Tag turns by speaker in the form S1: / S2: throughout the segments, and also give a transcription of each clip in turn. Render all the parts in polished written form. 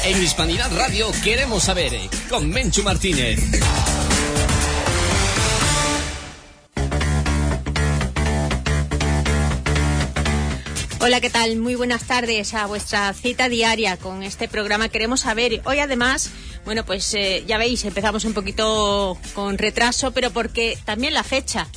S1: En Hispanidad Radio queremos saber, con Menchu Martínez.
S2: Hola, ¿qué tal? Muy buenas tardes a vuestra cita diaria con este programa Queremos Saber. Hoy además, bueno, pues ya veis, empezamos un poquito con retraso, pero porque también la fecha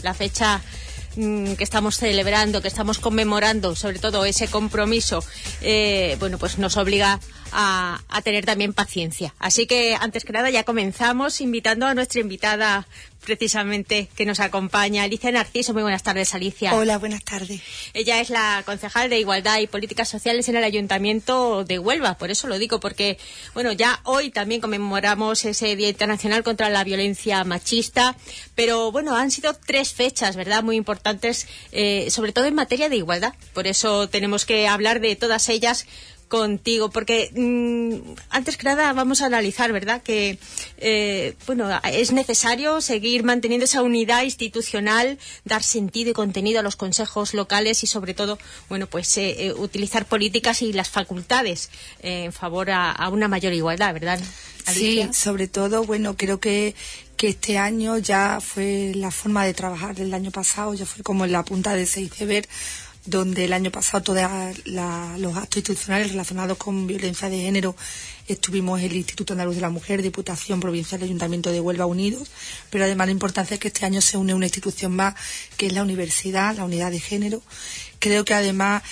S2: que estamos celebrando, que estamos conmemorando, sobre todo ese compromiso, bueno, pues nos obliga a tener también paciencia. Así que, antes que nada, ya comenzamos invitando a nuestra invitada precisamente que nos acompaña, Alicia Narciso. Muy buenas tardes, Alicia.
S3: Hola, buenas tardes.
S2: Ella es la concejal de Igualdad y Políticas Sociales en el Ayuntamiento de Huelva. Por eso lo digo, porque, bueno, ya hoy también conmemoramos ese Día Internacional contra la Violencia Machista, pero, bueno, han sido 3 fechas, ¿verdad?, muy importantes, sobre todo en materia de igualdad. Por eso tenemos que hablar de todas ellas contigo, porque antes que nada vamos a analizar, ¿verdad?, que bueno, es necesario seguir manteniendo esa unidad institucional, dar sentido y contenido a los consejos locales y, sobre todo, bueno, pues utilizar políticas y las facultades en favor a una mayor igualdad, ¿verdad, Alicia?
S3: Sí, sobre todo, bueno, creo que este año ya fue la forma de trabajar del año pasado, ya fue como en la punta de ese iceberg, donde el año pasado todos los actos institucionales relacionados con violencia de género estuvimos el Instituto Andaluz de la Mujer, Diputación Provincial y Ayuntamiento de Huelva unidos, pero además la importancia es que este año se une una institución más, que es la universidad, la unidad de género. Creo que además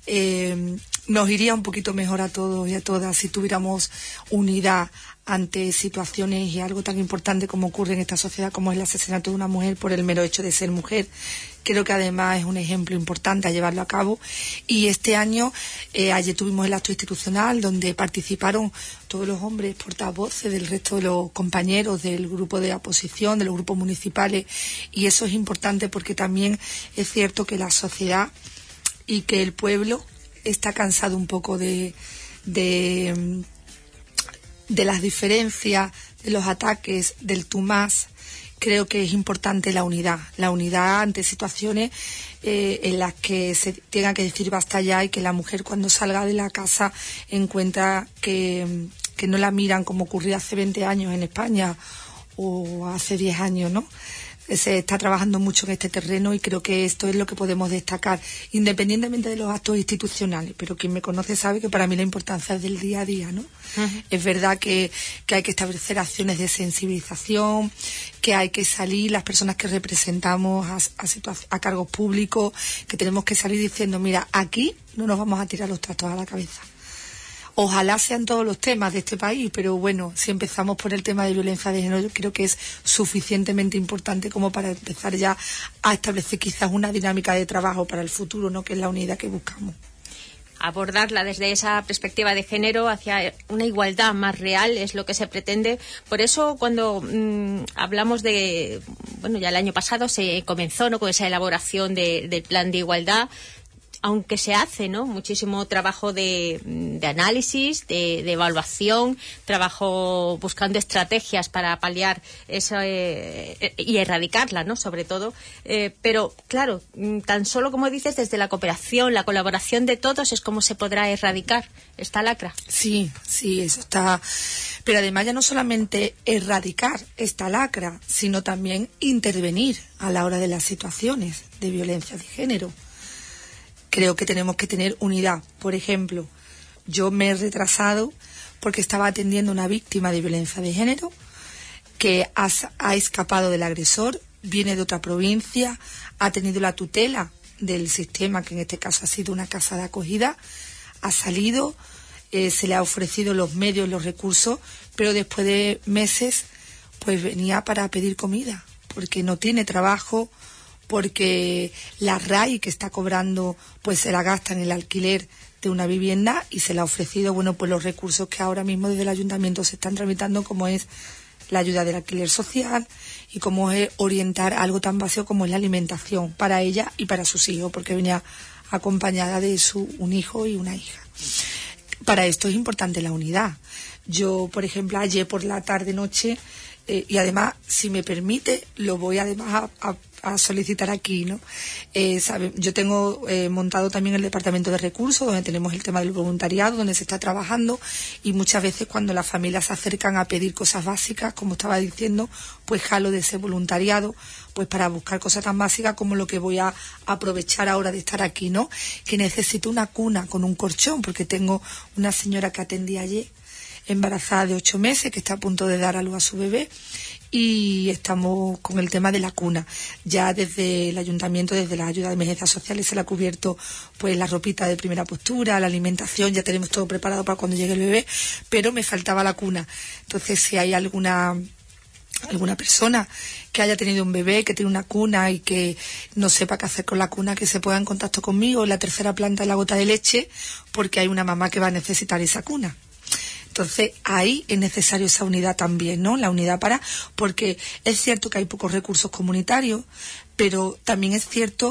S3: nos iría un poquito mejor a todos y a todas si tuviéramos unidad ante situaciones y algo tan importante como ocurre en esta sociedad, como es el asesinato de una mujer por el mero hecho de ser mujer. Creo que además es un ejemplo importante a llevarlo a cabo. Y este año, ayer tuvimos el acto institucional donde participaron todos los hombres portavoces del resto de los compañeros del grupo de oposición, de los grupos municipales, y eso es importante porque también es cierto que la sociedad y que el pueblo está cansado un poco de las diferencias, de los ataques, del tú más. Creo que es importante la unidad ante situaciones en las que se tenga que decir basta ya, y que la mujer, cuando salga de la casa, encuentra que no la miran como ocurría hace 20 años en España o hace 10 años, ¿no? Se está trabajando mucho en este terreno y creo que esto es lo que podemos destacar, independientemente de los actos institucionales. Pero quien me conoce sabe que para mí la importancia es del día a día, ¿no? Uh-huh. Es verdad que hay que establecer acciones de sensibilización, que hay que salir, las personas que representamos a cargos públicos, que tenemos que salir diciendo, mira, aquí no nos vamos a tirar los trastos a la cabeza. Ojalá sean todos los temas de este país, pero bueno, si empezamos por el tema de violencia de género, yo creo que es suficientemente importante como para empezar ya a establecer quizás una dinámica de trabajo para el futuro, ¿no?, que es la unidad que buscamos.
S2: Abordarla desde esa perspectiva de género hacia una igualdad más real es lo que se pretende. Por eso, cuando hablamos de, bueno, ya el año pasado se comenzó, ¿no?, con esa elaboración del plan de igualdad, aunque se hace, ¿no?, muchísimo trabajo de análisis, de evaluación, trabajo buscando estrategias para paliar eso y erradicarla, ¿no?, sobre todo. Pero, claro, tan solo, como dices, desde la cooperación, la colaboración de todos es como se podrá erradicar esta lacra.
S3: Sí, eso está. Pero además ya no solamente erradicar esta lacra, sino también intervenir a la hora de las situaciones de violencia de género. Creo que tenemos que tener unidad. Por ejemplo, yo me he retrasado porque estaba atendiendo a una víctima de violencia de género que ha escapado del agresor, viene de otra provincia, ha tenido la tutela del sistema, que en este caso ha sido una casa de acogida, ha salido, se le ha ofrecido los medios, los recursos, pero después de meses pues venía para pedir comida, porque no tiene trabajo, porque la RAI que está cobrando pues se la gasta en el alquiler de una vivienda, y se le ha ofrecido, bueno, pues los recursos que ahora mismo desde el ayuntamiento se están tramitando, como es la ayuda del alquiler social y como es orientar algo tan básico como es la alimentación para ella y para sus hijos, porque venía acompañada de un hijo y una hija. Para esto es importante la unidad. Yo, por ejemplo, ayer por la tarde-noche y además, si me permite, lo voy además a solicitar aquí, ¿no? Yo tengo montado también el departamento de recursos, donde tenemos el tema del voluntariado, donde se está trabajando, y muchas veces cuando las familias se acercan a pedir cosas básicas, como estaba diciendo, pues jalo de ese voluntariado, pues para buscar cosas tan básicas como lo que voy a aprovechar ahora de estar aquí, ¿no? Que necesito una cuna con un colchón, porque tengo una señora que atendí ayer, embarazada de 8 meses, que está a punto de dar a luz a su bebé, y estamos con el tema de la cuna. Ya desde el ayuntamiento, desde la ayuda de emergencias sociales, se le ha cubierto pues la ropita de primera postura, la alimentación, ya tenemos todo preparado para cuando llegue el bebé, pero me faltaba la cuna. Entonces, si hay alguna persona que haya tenido un bebé, que tiene una cuna y que no sepa qué hacer con la cuna, que se ponga en contacto conmigo en la 3ª planta de la Gota de Leche, porque hay una mamá que va a necesitar esa cuna. Entonces, ahí es necesario esa unidad también, ¿no? La unidad porque es cierto que hay pocos recursos comunitarios, pero también es cierto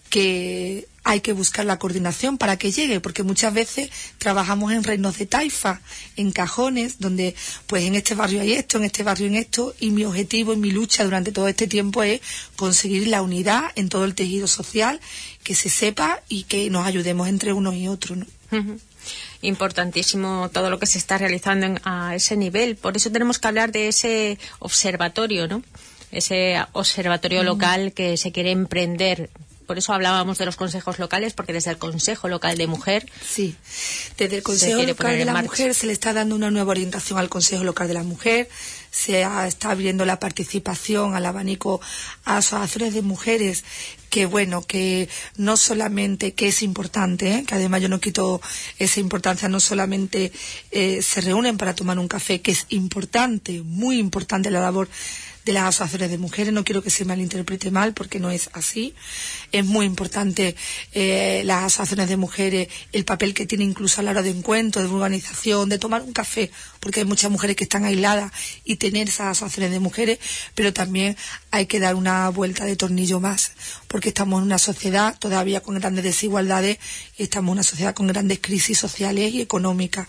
S3: que hay que buscar la coordinación para que llegue, porque muchas veces trabajamos en reinos de taifa, en cajones, donde pues en este barrio hay esto, en este barrio en esto, y mi objetivo y mi lucha durante todo este tiempo es conseguir la unidad en todo el tejido social, que se sepa y que nos ayudemos entre unos y otros, ¿no?
S2: Uh-huh. Importantísimo todo lo que se está realizando a ese nivel. Por eso tenemos que hablar de ese observatorio, ¿no? Ese observatorio local que se quiere emprender. Por eso hablábamos de los consejos locales, porque desde el Consejo Local de Mujer...
S3: Sí, desde el Consejo Local de la Mujer se le está dando una nueva orientación al Consejo Local de la Mujer, está abriendo la participación al abanico a asociaciones de mujeres, que bueno, que no solamente, que es importante, que además yo no quito esa importancia, no solamente se reúnen para tomar un café, que es importante, muy importante la labor de las asociaciones de mujeres, no quiero que se malinterprete mal porque no es así. Es muy importante las asociaciones de mujeres, el papel que tienen incluso a la hora de encuentro, de organización, de tomar un café, porque hay muchas mujeres que están aisladas, y tener esas asociaciones de mujeres, pero también hay que dar una vuelta de tornillo más, porque estamos en una sociedad todavía con grandes desigualdades y estamos en una sociedad con grandes crisis sociales y económicas.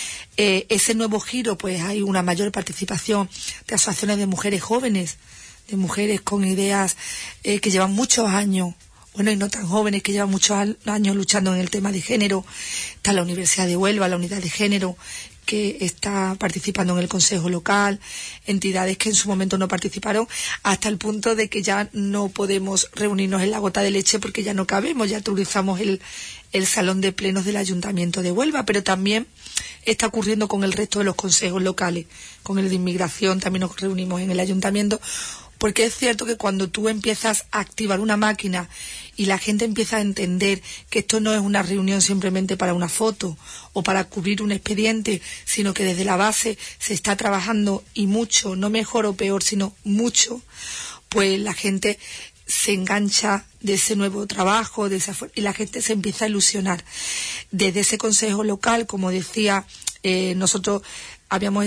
S3: Ese nuevo giro, pues hay una mayor participación de asociaciones de mujeres jóvenes, de mujeres con ideas que llevan muchos años, bueno, y no tan jóvenes, que llevan muchos años luchando en el tema de género. Está la Universidad de Huelva, la unidad de género, que está participando en el Consejo Local, entidades que en su momento no participaron, hasta el punto de que ya no podemos reunirnos en la Gota de Leche porque ya no cabemos, ya utilizamos el salón de plenos del Ayuntamiento de Huelva, pero también está ocurriendo con el resto de los consejos locales. Con el de inmigración también nos reunimos en el Ayuntamiento, porque es cierto que cuando tú empiezas a activar una máquina y la gente empieza a entender que esto no es una reunión simplemente para una foto o para cubrir un expediente, sino que desde la base se está trabajando, y mucho, no mejor o peor, sino mucho, pues la gente se engancha de ese nuevo trabajo, y la gente se empieza a ilusionar. Desde ese consejo local, como decía, nosotros habíamos...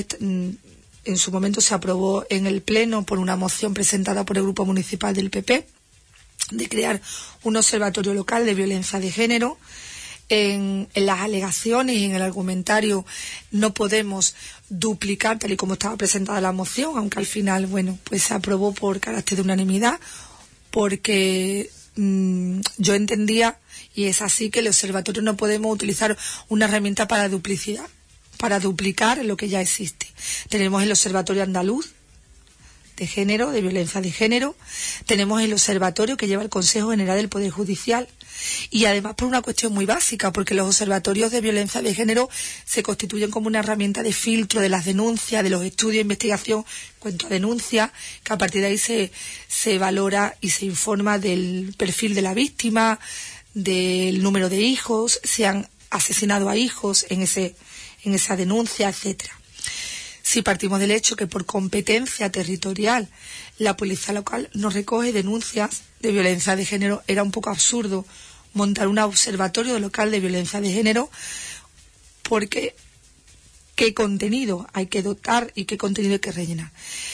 S3: En su momento se aprobó en el Pleno por una moción presentada por el Grupo Municipal del PP de crear un observatorio local de violencia de género. En las alegaciones y en el argumentario no podemos duplicar, tal y como estaba presentada la moción, aunque al final, bueno, pues se aprobó por carácter de unanimidad, porque yo entendía, y es así, que el observatorio no podemos utilizar una herramienta para duplicidad, para duplicar lo que ya existe. Tenemos el Observatorio Andaluz de Género, de Violencia de Género, tenemos el observatorio que lleva el Consejo General del Poder Judicial, y además por una cuestión muy básica, porque los observatorios de violencia de género se constituyen como una herramienta de filtro de las denuncias, de los estudios de investigación, cuanto a denuncias, que a partir de ahí se valora y se informa del perfil de la víctima, del número de hijos, si han asesinado a hijos en esa denuncia, etcétera. Si partimos del hecho que por competencia territorial la policía local no recoge denuncias de violencia de género, era un poco absurdo montar un observatorio local de violencia de género, porque qué contenido hay que dotar y qué contenido hay que rellenar.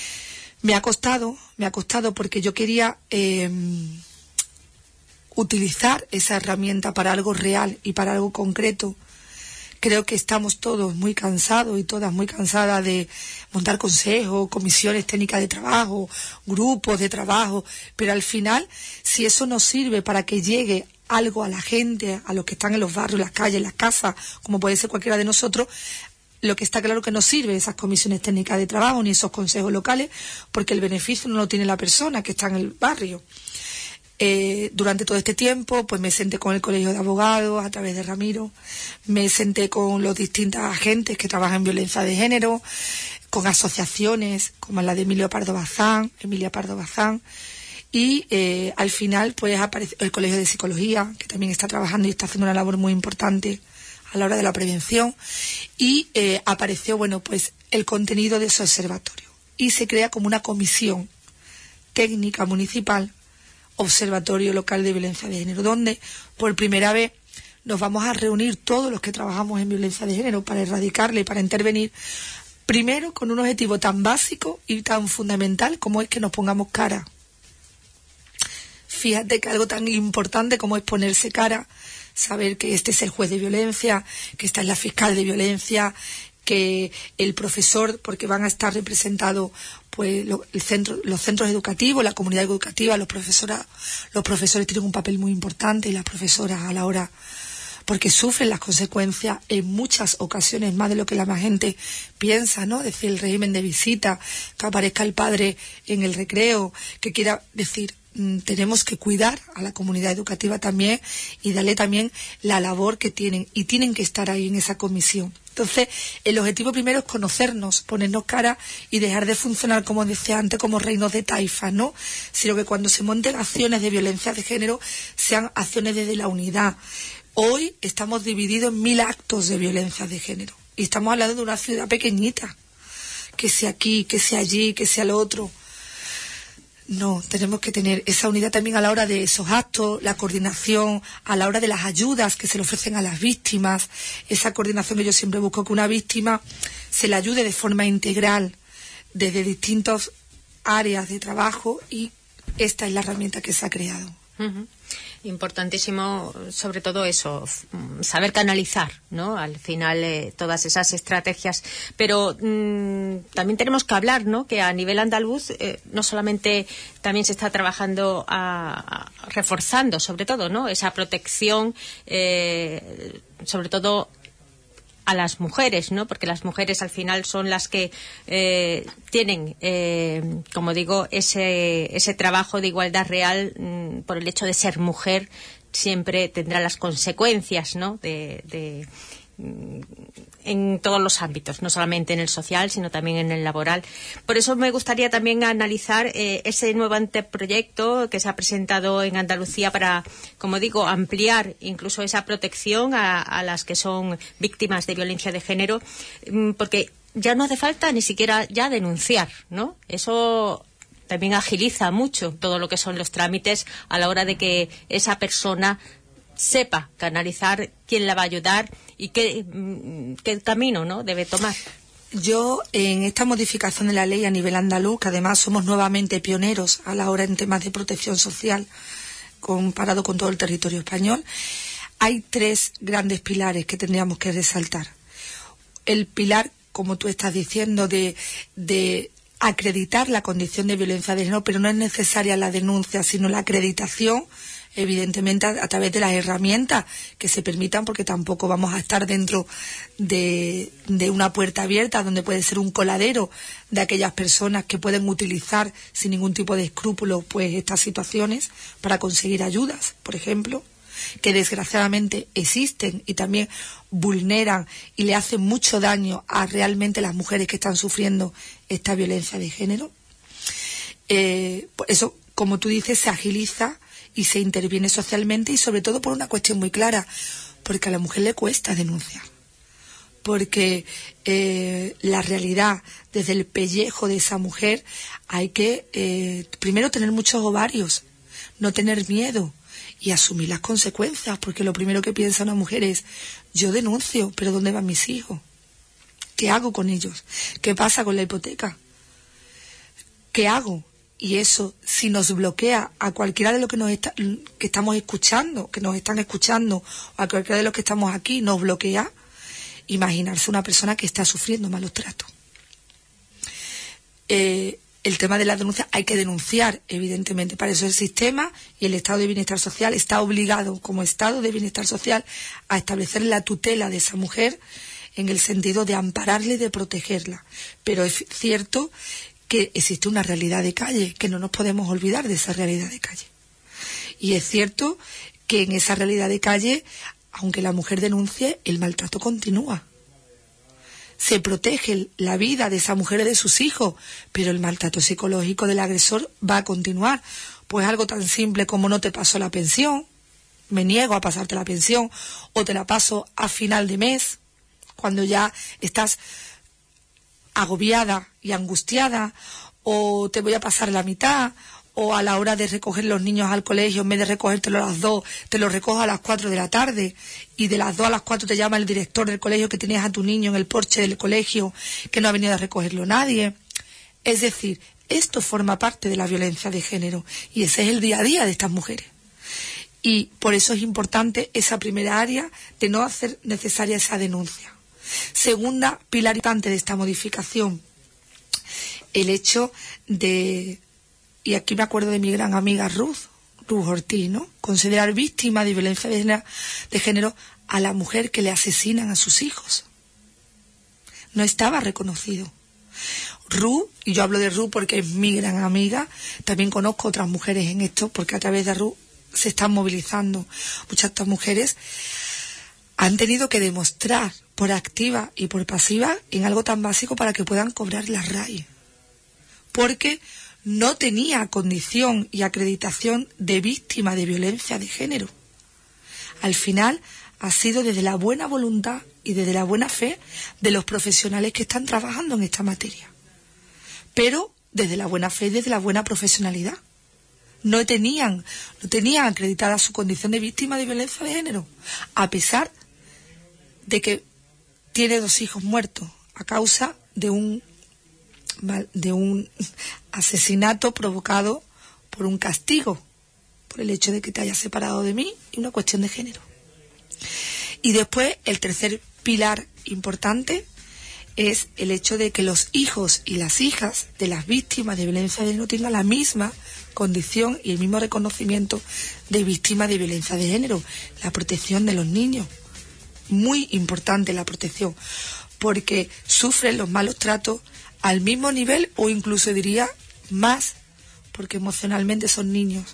S3: Me ha costado porque yo quería utilizar esa herramienta para algo real y para algo concreto, Creo que estamos todos muy cansados y todas muy cansadas de montar consejos, comisiones técnicas de trabajo, grupos de trabajo, pero al final, si eso nos sirve para que llegue algo a la gente, a los que están en los barrios, las calles, las casas, como puede ser cualquiera de nosotros, lo que está claro que no sirve esas comisiones técnicas de trabajo ni esos consejos locales, porque el beneficio no lo tiene la persona que está en el barrio. Durante todo este tiempo, pues me senté con el Colegio de Abogados a través de Ramiro, me senté con los distintos agentes que trabajan en violencia de género, con asociaciones como la de Emilia Pardo Bazán, y al final pues apareció el Colegio de Psicología, que también está trabajando y está haciendo una labor muy importante a la hora de la prevención, y apareció, bueno, pues el contenido de ese observatorio, y se crea como una comisión técnica municipal, Observatorio Local de Violencia de Género, donde por primera vez nos vamos a reunir todos los que trabajamos en violencia de género para erradicarla y para intervenir, primero con un objetivo tan básico y tan fundamental como es que nos pongamos cara. Fíjate que algo tan importante como es ponerse cara, saber que este es el juez de violencia, que esta es la fiscal de violencia, que el profesor, porque van a estar representados pues los centros educativos, la comunidad educativa, los profesores tienen un papel muy importante, y las profesoras a la hora, porque sufren las consecuencias en muchas ocasiones más de lo que la más gente piensa, ¿no? Es decir, el régimen de visita, que aparezca el padre en el recreo, que quiera decir, tenemos que cuidar a la comunidad educativa también y darle también la labor que tienen, y tienen que estar ahí en esa comisión. Entonces, el objetivo primero es conocernos, ponernos cara y dejar de funcionar, como decía antes, como reinos de taifas, ¿no? Sino que cuando se monten acciones de violencia de género, sean acciones desde la unidad. Hoy estamos divididos en 1000 actos de violencia de género. Y estamos hablando de una ciudad pequeñita. Que sea aquí, que sea allí, que sea lo otro. No, tenemos que tener esa unidad también a la hora de esos actos, la coordinación, a la hora de las ayudas que se le ofrecen a las víctimas, esa coordinación que yo siempre busco, que una víctima se le ayude de forma integral desde distintas áreas de trabajo, y esta es la herramienta que se ha creado.
S2: Uh-huh. Importantísimo, sobre todo eso, saber canalizar, ¿no? Al final todas esas estrategias. Pero también tenemos que hablar, ¿no? Que a nivel andaluz no solamente también se está trabajando reforzando, sobre todo, ¿no? Esa protección, sobre todo a las mujeres, ¿no? Porque las mujeres al final son las que tienen, como digo, ese trabajo de igualdad real, por el hecho de ser mujer, siempre tendrá las consecuencias, ¿no? En todos los ámbitos, no solamente en el social, sino también en el laboral. Por eso me gustaría también analizar ese nuevo anteproyecto que se ha presentado en Andalucía para, como digo, ampliar incluso esa protección a las que son víctimas de violencia de género, porque ya no hace falta ni siquiera ya denunciar, ¿no? Eso también agiliza mucho todo lo que son los trámites a la hora de que esa persona sepa canalizar quién la va a ayudar y qué camino, ¿no?, debe tomar.
S3: Yo, en esta modificación de la ley a nivel andaluz, que además somos nuevamente pioneros a la hora en temas de protección social comparado con todo el territorio español, hay 3 grandes pilares que tendríamos que resaltar. El pilar, como tú estás diciendo, de acreditar la condición de violencia de género, pero no es necesaria la denuncia, sino la acreditación, evidentemente a través de las herramientas que se permitan, porque tampoco vamos a estar dentro de una puerta abierta donde puede ser un coladero de aquellas personas que pueden utilizar sin ningún tipo de escrúpulos pues estas situaciones para conseguir ayudas, por ejemplo, que desgraciadamente existen y también vulneran y le hacen mucho daño a realmente las mujeres que están sufriendo esta violencia de género. Eso, como tú dices, se agiliza y se interviene socialmente, y sobre todo por una cuestión muy clara, porque a la mujer le cuesta denunciar, porque la realidad, desde el pellejo de esa mujer, hay que primero tener muchos ovarios, no tener miedo y asumir las consecuencias, porque lo primero que piensa una mujer es: yo denuncio, pero ¿dónde van mis hijos? ¿Qué hago con ellos? ¿Qué pasa con la hipoteca? ¿Qué hago? Y eso, si nos bloquea a cualquiera de los que estamos escuchando, que nos están escuchando, o a cualquiera de los que estamos aquí, nos bloquea, imaginarse una persona que está sufriendo malos tratos. El tema de la denuncia, hay que denunciar, evidentemente. Para eso el sistema y el Estado de Bienestar Social está obligado, como Estado de Bienestar Social, a establecer la tutela de esa mujer en el sentido de ampararla y de protegerla. Pero es cierto que existe una realidad de calle, que no nos podemos olvidar de esa realidad de calle. Y es cierto que en esa realidad de calle, aunque la mujer denuncie, el maltrato continúa. Se protege la vida de esa mujer y de sus hijos, pero el maltrato psicológico del agresor va a continuar. Pues algo tan simple como no te paso la pensión, me niego a pasarte la pensión, o te la paso a final de mes, cuando ya estás agobiada y angustiada, o te voy a pasar la mitad, o a la hora de recoger los niños al colegio, en vez de recogértelo a las 2, te lo recojo a las 4 de la tarde, y de las 2 a las 4 te llama el director del colegio que tenías a tu niño en el porche del colegio, que no ha venido a recogerlo nadie. Es decir, esto forma parte de la violencia de género, y ese es el día a día de estas mujeres. Y por eso es importante esa primera área de no hacer necesaria esa denuncia. Segunda pilar importante de esta modificación, el hecho de, y aquí me acuerdo de mi gran amiga Ruth Ortiz, ¿no? Considerar víctima de violencia de género a la mujer que le asesinan a sus hijos. No estaba reconocido. Ruth, y yo hablo de Ruth porque es mi gran amiga, también conozco otras mujeres en esto, porque a través de Ruth se están movilizando. Muchas de estas mujeres han tenido que demostrar por activa y por pasiva en algo tan básico para que puedan cobrar la RAI. Porque no tenía condición y acreditación de víctima de violencia de género. Al final ha sido desde la buena voluntad y desde la buena fe de los profesionales que están trabajando en esta materia. Pero desde la buena fe y desde la buena profesionalidad. No tenían acreditada su condición de víctima de violencia de género, a pesar de que tiene 2 hijos muertos a causa de un asesinato provocado por un castigo, por el hecho de que te hayas separado de mí, y una cuestión de género. Y después, el tercer pilar importante es el hecho de que los hijos y las hijas de las víctimas de violencia de género tengan la misma condición y el mismo reconocimiento de víctima de violencia de género. La protección de los niños, muy importante la protección, porque sufren los malos tratos al mismo nivel, o incluso diría más, porque emocionalmente son niños.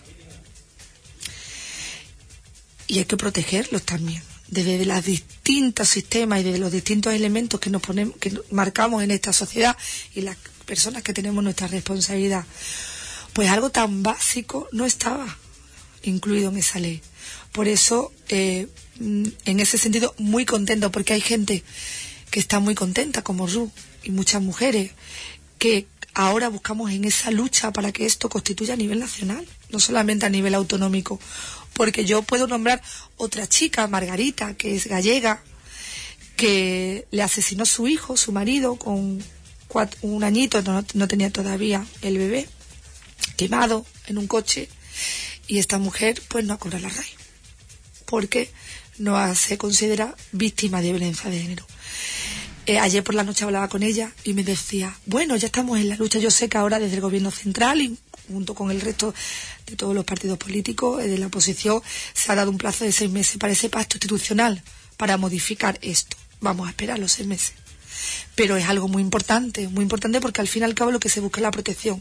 S3: Y hay que protegerlos también, desde los distintos sistemas y desde los distintos elementos que que marcamos en esta sociedad y las personas que tenemos nuestra responsabilidad. Pues algo tan básico no estaba incluido en esa ley. Por eso, en ese sentido, muy contento, porque hay gente que está muy contenta, como Ruth, y muchas mujeres, que ahora buscamos en esa lucha para que esto constituya a nivel nacional, no solamente a nivel autonómico. Porque yo puedo nombrar otra chica, Margarita, que es gallega, que le asesinó su hijo, su marido, con 1 añito, no tenía todavía el bebé, quemado en un coche, y esta mujer pues no ha cobrado la RAI, porque no se considera víctima de violencia de género. Ayer por la noche hablaba con ella y me decía, bueno, ya estamos en la lucha, yo sé que ahora desde el gobierno central y junto con el resto de todos los partidos políticos de la oposición se ha dado un plazo de 6 meses para ese pacto institucional, para modificar esto. Vamos a esperar los 6 meses. Pero es algo muy importante porque al fin y al cabo lo que se busca es la protección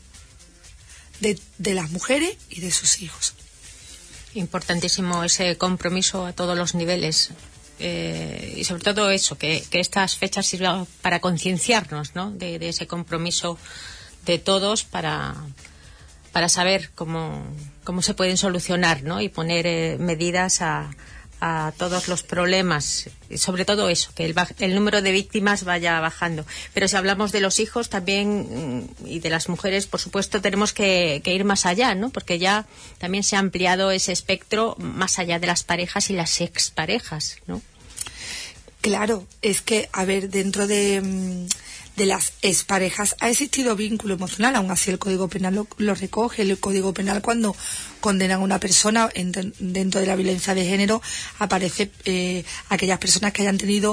S3: de las mujeres y de sus hijos.
S2: Importantísimo ese compromiso a todos los niveles. Y sobre todo eso, que estas fechas sirvan para concienciarnos, ¿no? de ese compromiso de todos para saber cómo se pueden solucionar, ¿no? Y poner medidas a todos los problemas, y sobre todo eso, que el número de víctimas vaya bajando. Pero si hablamos de los hijos también y de las mujeres, por supuesto, tenemos que ir más allá, ¿no? Porque ya también se ha ampliado ese espectro más allá de las parejas y las exparejas, ¿no?
S3: Claro, es que, a ver, dentro de las exparejas ha existido vínculo emocional, aún así el Código Penal lo recoge. El Código Penal, cuando condenan a una persona dentro de la violencia de género, aparece aquellas personas que hayan tenido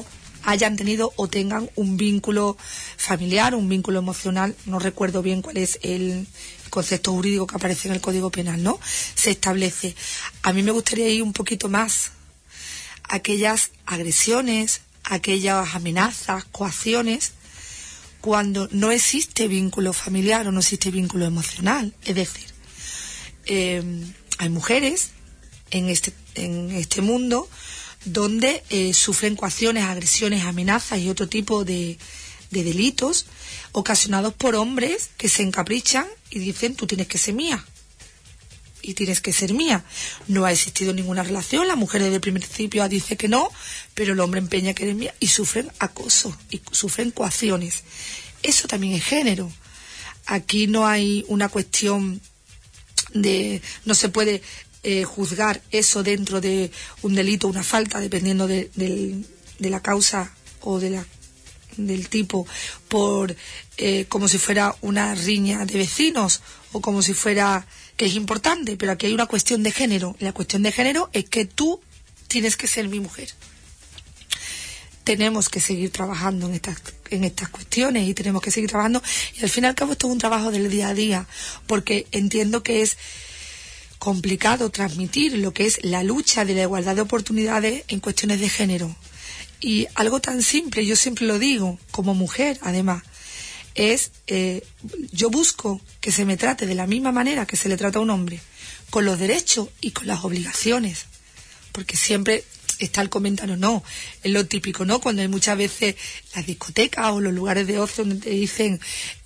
S3: hayan tenido o tengan un vínculo familiar, un vínculo emocional. No recuerdo bien cuál es el concepto jurídico que aparece en el Código Penal, ¿no? Se establece. A mí me gustaría ir un poquito más. Aquellas agresiones, aquellas amenazas, coacciones, cuando no existe vínculo familiar o no existe vínculo emocional. Es decir, hay mujeres en este mundo donde sufren coacciones, agresiones, amenazas y otro tipo de delitos ocasionados por hombres que se encaprichan y dicen: tú tienes que ser mía y tienes que ser mía. No ha existido ninguna relación, la mujer desde el principio dice que no, pero el hombre empeña que eres mía, y sufren acoso y sufren coacciones. Eso también es género. Aquí no hay una cuestión no se puede juzgar eso dentro de un delito o una falta, dependiendo de la causa o del tipo, por como si fuera una riña de vecinos o como si fuera, que es importante, pero aquí hay una cuestión de género. La cuestión de género es que tú tienes que ser mi mujer. Tenemos que seguir trabajando en estas cuestiones y tenemos que seguir trabajando, y al fin y al cabo esto es un trabajo del día a día, porque entiendo que es complicado transmitir lo que es la lucha de la igualdad de oportunidades en cuestiones de género. Y algo tan simple, yo siempre lo digo, como mujer además, es yo busco que se me trate de la misma manera que se le trata a un hombre, con los derechos y con las obligaciones, porque siempre está el comentario, no, es lo típico, ¿no? Cuando hay muchas veces las discotecas o los lugares de ocio donde te dicen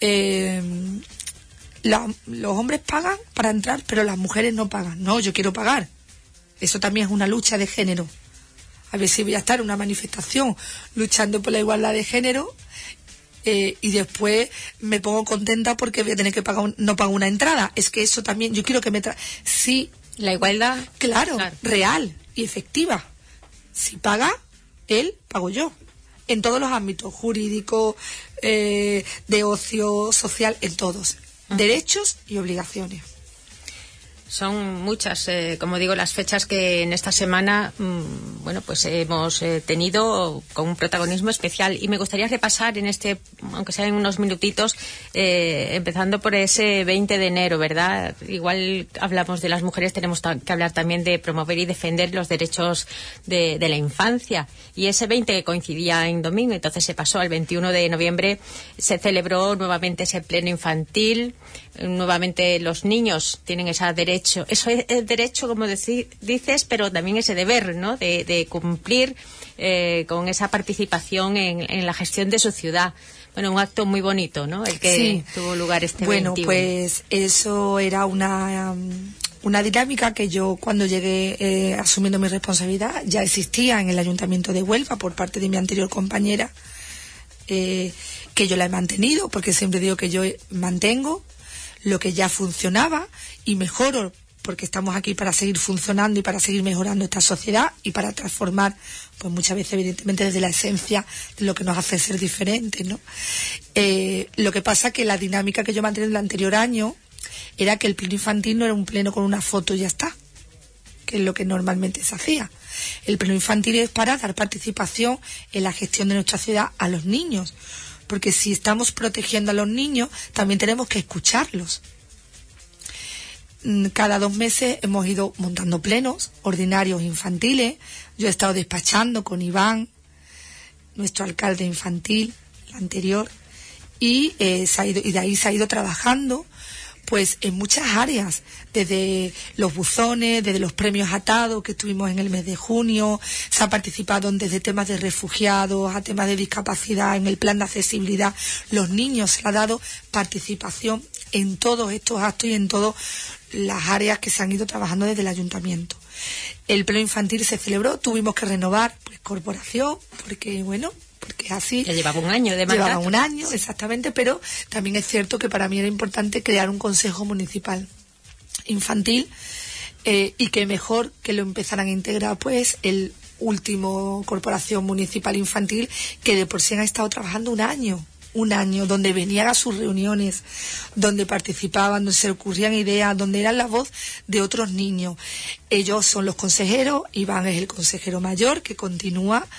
S3: los hombres pagan para entrar, pero las mujeres no pagan. No, yo quiero pagar. Eso también es una lucha de género. A ver si voy a estar en una manifestación luchando por la igualdad de género y después me pongo contenta porque voy a tener que pagar no pago una entrada. Es que eso también, yo quiero que sí,
S2: la igualdad,
S3: claro, real y efectiva. Si paga él, pago yo. En todos los ámbitos, jurídico, de ocio, social, en todos. Derechos y obligaciones.
S2: Son muchas, como digo, las fechas que en esta semana, bueno, pues hemos tenido con un protagonismo especial, y me gustaría repasar aunque sea en unos minutitos, empezando por ese 20 de enero, ¿verdad? Igual hablamos de las mujeres, tenemos que hablar también de promover y defender los derechos de la infancia, y ese 20 que coincidía en domingo, entonces se pasó al 21 de noviembre, se celebró nuevamente ese pleno infantil. Nuevamente los niños tienen ese derecho, eso es el derecho, como dices, pero también ese deber, ¿no? De cumplir con esa participación en la gestión de su ciudad. Bueno, un acto muy bonito, ¿no? El que sí tuvo lugar este 21.
S3: Bueno, pues eso era una dinámica que yo, cuando llegué asumiendo mi responsabilidad, ya existía en el Ayuntamiento de Huelva por parte de mi anterior compañera, que yo la he mantenido, porque siempre digo que yo mantengo lo que ya funcionaba y mejoro, porque estamos aquí para seguir funcionando y para seguir mejorando esta sociedad y para transformar, pues muchas veces evidentemente desde la esencia de lo que nos hace ser diferentes, ¿no? Lo que pasa que la dinámica que yo mantenía el anterior año era que el pleno infantil no era un pleno con una foto y ya está, que es lo que normalmente se hacía. El pleno infantil es para dar participación en la gestión de nuestra ciudad a los niños, porque si estamos protegiendo a los niños, también tenemos que escucharlos. Cada 2 meses hemos ido montando plenos ordinarios infantiles. Yo he estado despachando con Iván, nuestro alcalde infantil, el anterior, y de ahí se ha ido trabajando pues en muchas áreas, desde los buzones, desde los premios atados que estuvimos en el mes de junio, se ha participado desde temas de refugiados a temas de discapacidad, en el plan de accesibilidad. Los niños se les ha dado participación en todos estos actos y en todas las áreas que se han ido trabajando desde el ayuntamiento. El pleno infantil se celebró, tuvimos que renovar pues corporación, porque es así.
S2: Ya llevaba un año de mandato.
S3: Llevaba un año, exactamente, pero también es cierto que para mí era importante crear un consejo municipal infantil y que mejor que lo empezaran a integrar pues el último corporación municipal infantil, que de por sí han estado trabajando un año, donde venían a sus reuniones, donde participaban, donde se ocurrían ideas, donde eran la voz de otros niños. Ellos son los consejeros, Iván es el consejero mayor que continúa,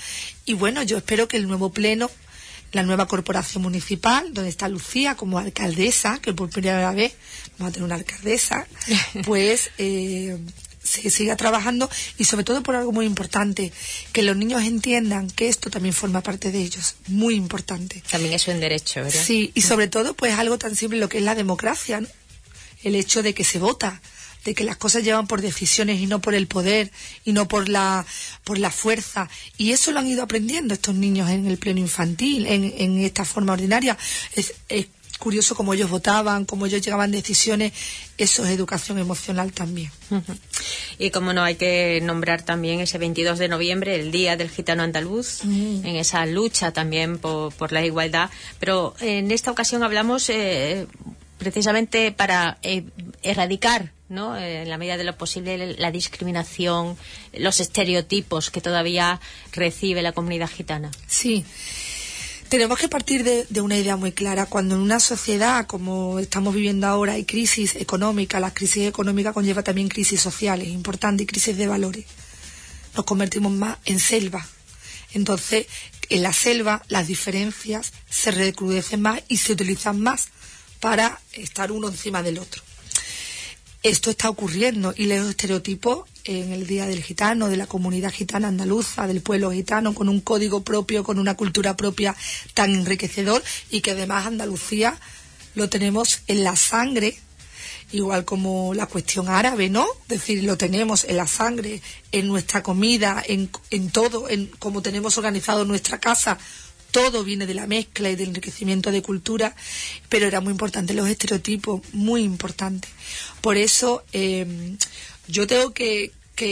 S3: Y bueno, yo espero que el nuevo pleno, la nueva corporación municipal, donde está Lucía como alcaldesa, que por primera vez vamos a tener una alcaldesa, pues se siga trabajando, y sobre todo por algo muy importante, que los niños entiendan que esto también forma parte de ellos, muy importante.
S2: También es un derecho, ¿verdad?
S3: Sí, y sobre todo pues algo tan simple, lo que es la democracia, ¿no? El hecho de que se vota, de que las cosas llevan por decisiones y no por el poder y no por la fuerza, y eso lo han ido aprendiendo estos niños en el pleno infantil, en esta forma ordinaria. Es curioso cómo ellos votaban, cómo ellos llegaban a decisiones. Eso es educación emocional también.
S2: Y como no, hay que nombrar también ese 22 de noviembre, el Día del Gitano Andaluz, en esa lucha también por la igualdad. Pero en esta ocasión hablamos precisamente para erradicar, ¿no?, en la medida de lo posible, la discriminación, los estereotipos que todavía recibe la comunidad gitana.
S3: Sí. Tenemos que partir de una idea muy clara. Cuando en una sociedad como estamos viviendo ahora hay crisis económica, la crisis económica conlleva también crisis sociales importantes y crisis de valores. Nos convertimos más en selva. Entonces, en la selva las diferencias se recrudecen más y se utilizan más para estar uno encima del otro. Esto está ocurriendo, y los estereotipos en el Día del Gitano, de la comunidad gitana andaluza, del pueblo gitano, con un código propio, con una cultura propia tan enriquecedor, y que además Andalucía lo tenemos en la sangre, igual como la cuestión árabe, ¿no? Es decir, lo tenemos en la sangre, en nuestra comida, en todo, en cómo tenemos organizado nuestra casa. Todo viene de la mezcla y del enriquecimiento de cultura, pero era muy importante los estereotipos, muy importante. Por eso yo tengo que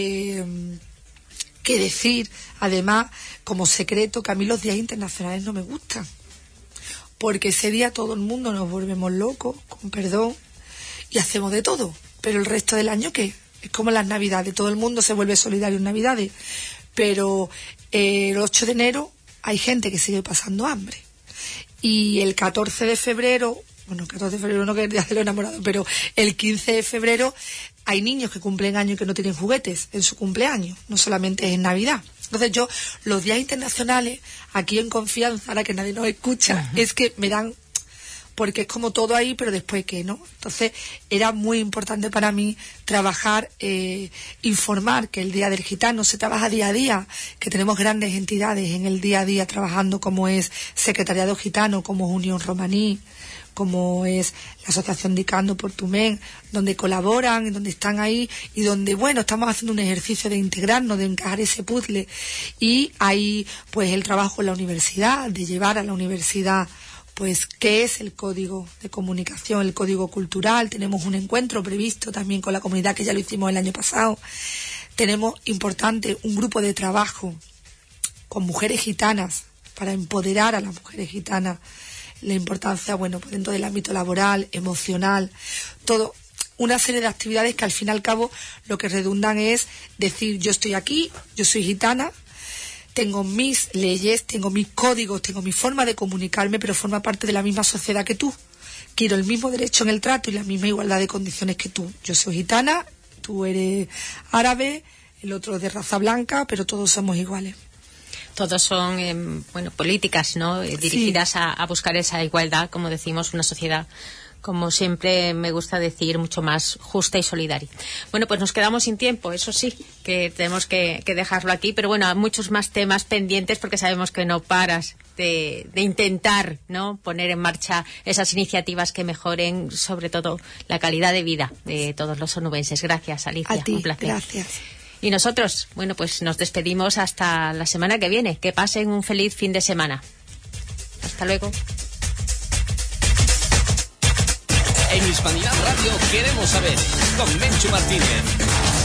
S3: decir, además, como secreto, que a mí los días internacionales no me gustan, porque ese día todo el mundo nos volvemos locos, con perdón, y hacemos de todo, pero el resto del año, ¿qué? Es como las Navidades, todo el mundo se vuelve solidario en Navidades, pero el 8 de enero hay gente que sigue pasando hambre. Y el 14 de febrero, bueno, el 14 de febrero no, que es el día de los enamorados, pero el 15 de febrero hay niños que cumplen años y que no tienen juguetes en su cumpleaños, no solamente es en Navidad. Entonces yo, los días internacionales, aquí en confianza, ahora que nadie nos escucha, es que me dan, porque es como todo ahí, pero después ¿qué, no? Entonces era muy importante para mí trabajar, informar que el Día del Gitano se trabaja día a día, que tenemos grandes entidades en el día a día trabajando, como es Secretariado Gitano, como es Unión Romaní, como es la Asociación Dicando Portumen, donde colaboran, donde están ahí, y donde, bueno, estamos haciendo un ejercicio de integrarnos, de encajar ese puzzle. Y hay pues el trabajo en la universidad, de llevar a la universidad pues qué es el código de comunicación, el código cultural. Tenemos un encuentro previsto también con la comunidad, que ya lo hicimos el año pasado. Tenemos importante un grupo de trabajo con mujeres gitanas para empoderar a las mujeres gitanas, la importancia, bueno, pues dentro del ámbito laboral, emocional, todo, una serie de actividades que al fin y al cabo lo que redundan es decir, yo estoy aquí, yo soy gitana, tengo mis leyes, tengo mis códigos, tengo mi forma de comunicarme, pero forma parte de la misma sociedad que tú. Quiero el mismo derecho en el trato y la misma igualdad de condiciones que tú. Yo soy gitana, tú eres árabe, el otro es de raza blanca, pero todos somos iguales.
S2: Todos son, políticas, ¿no?, dirigidas sí, a buscar esa igualdad, como decimos, una sociedad, como siempre me gusta decir, mucho más justa y solidaria. Bueno, pues nos quedamos sin tiempo, eso sí, que tenemos que dejarlo aquí, pero bueno, hay muchos más temas pendientes, porque sabemos que no paras de intentar, ¿no?, poner en marcha esas iniciativas que mejoren, sobre todo, la calidad de vida de todos los onubenses. Gracias, Alicia.
S3: A ti,
S2: un placer.
S3: Gracias.
S2: Y nosotros, bueno, pues nos despedimos hasta la semana que viene. Que pasen un feliz fin de semana. Hasta luego.
S1: En Hispanidad Radio queremos saber, con Menchu Martínez.